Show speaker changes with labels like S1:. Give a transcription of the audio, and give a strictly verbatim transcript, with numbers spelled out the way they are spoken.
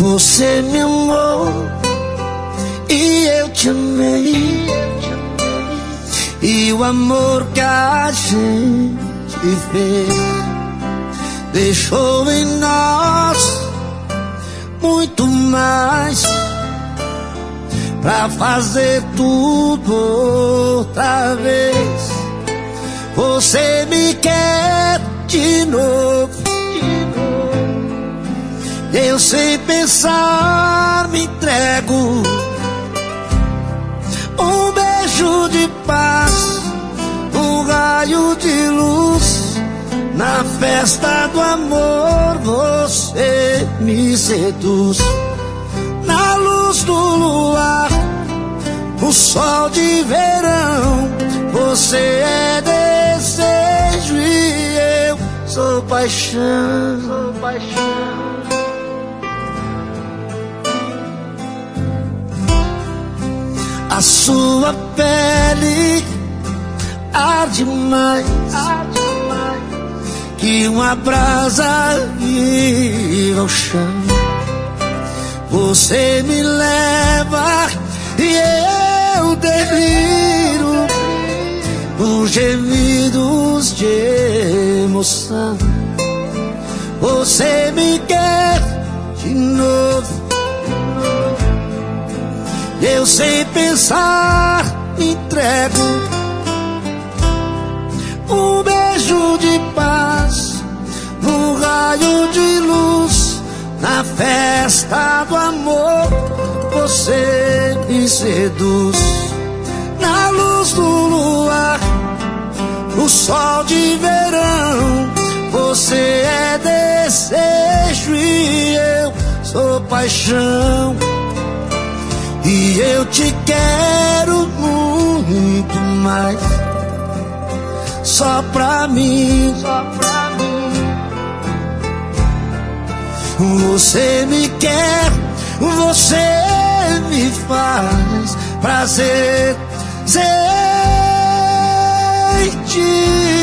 S1: Você me amou e eu te amei, e o amor que a gente fez deixou em nós muito mais pra fazer tudo outra vez. Você me quer de novo, eu sem pensar me entrego. Um beijo de paz, um raio de luz, na festa do amor você me seduz. Na luz do luar, o sol de verão, você é desejo e eu sou paixão, sou paixão. A sua pele arde mais, arde mais que uma brasa vira ao chão. Você me leva e eu deliro com gemidos de emoção. Você me quer de novo, eu sem pensar me entrego. Um beijo de paz, um raio de luz, na festa do amor você me seduz. Na luz do luar, o sol de verão, você é desejo e eu sou paixão. E eu te quero muito mais, só pra mim, só pra mim. Você me quer, você me faz prazer sentir.